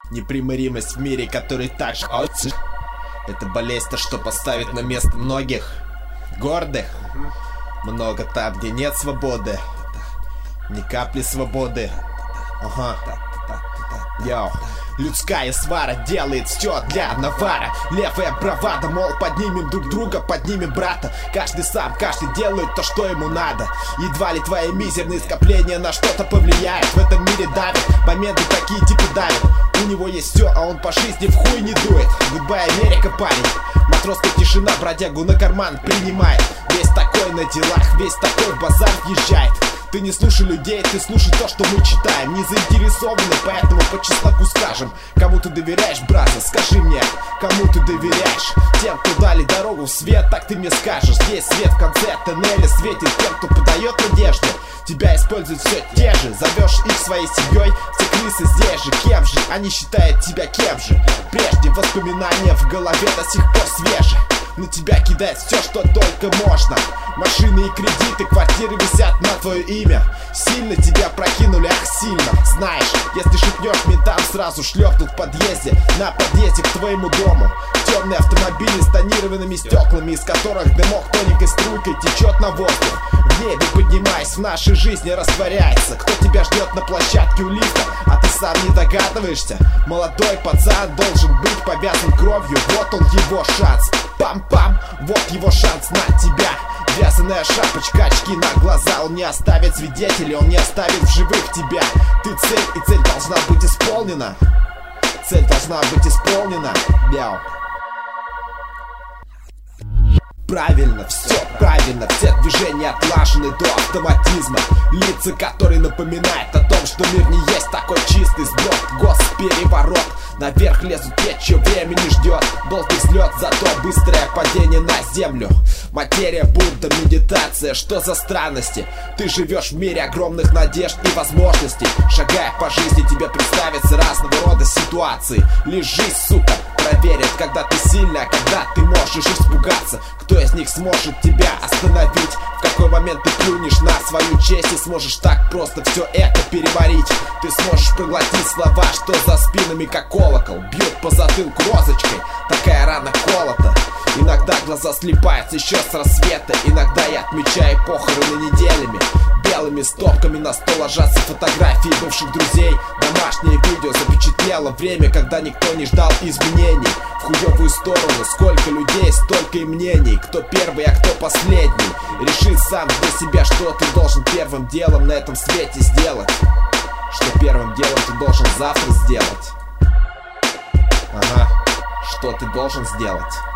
Непримиримость в мире, который так же... Это болезнь-то, что поставит на место многих гордых. Много там, где нет свободы. Ни капли свободы. Ага. Йоу. Людская свара делает все для навара. Левая бравада, мол, поднимем друг друга, поднимем брата. Каждый сам, каждый делает то, что ему надо. Едва ли твои мизерные скопления на что-то повлияют. В этом мире давят, моменты такие типа давят. У него есть все, а он по жизни в хуй не дует. Гудбай, Америка, парень. Матросская тишина бродягу на карман принимает. Весь такой на делах, весь такой в базар въезжает. Ты не слушай людей, ты слушай то, что мы читаем. Не заинтересованы, поэтому по чесноку скажем. Кому ты доверяешь, браза, скажи мне, кому ты доверяешь? Тем, кто дали дорогу в свет, так ты мне скажешь. Здесь свет в конце тоннеля светит тем, кто подает надежды. Тебя используют все те же, зовешь их своей семьей. Все крысы здесь же, кем же? Они считают тебя кем же? Прежде воспоминания в голове до сих пор свежи. На тебя кидает все, что только можно. Машины и кредиты, квартиры висят на твое имя. Сильно тебя прокинули, ах сильно. Знаешь, если шепнешь ментам, сразу шлепнут в подъезде. На подъезде к твоему дому. Темные автомобили с тонированными стеклами, из которых дымок тоненькой струйкой течет на воздух. В небе поднимаясь, в нашей жизни растворяется. Кто тебя ждет на площадке у лифта, а ты сам не догадываешься? Молодой пацан должен быть повязан кровью. Вот он его шанс. Пам-пам, вот его шанс на тебя. Вязаная шапочка, очки на глаза. Он не оставит свидетелей, он не оставит в живых тебя. Ты цель, и цель должна быть исполнена. Цель должна быть исполнена. Мяу. Правильно, все правильно, все движения отлажены до автоматизма. Лица, которые напоминают о том, что мир не есть такой чистый сброд. Госпереворот, наверх лезут те, чье время не ждет. Долгий взлет, зато быстрое падение на землю. Материя, Будда, медитация, что за странности? Ты живешь в мире огромных надежд и возможностей. Шагая по жизни, тебе представятся разного рода ситуации. Лишь жизнь, сука, проверит, когда ты сильный, а когда ты можешь испугаться. Кто из них сможет тебя остановить? В какой момент ты плюнешь на свою честь и сможешь так просто все это переварить? Ты сможешь проглотить слова, что за спинами как колокол бьют по затылку розочкой. Такая рана колота. Иногда глаза слипаются еще с рассвета. Иногда я отмечаю похороны неделями. Белыми стопками на стол ложатся фотографии бывших друзей. Домашнее видео запечатлело время, когда никто не ждал изменений. В хуевую сторону сколько людей, столько и мнений. Кто первый, а кто последний. Реши сам для себя, что ты должен первым делом на этом свете сделать. Что первым делом ты должен завтра сделать. Ага, что ты должен сделать.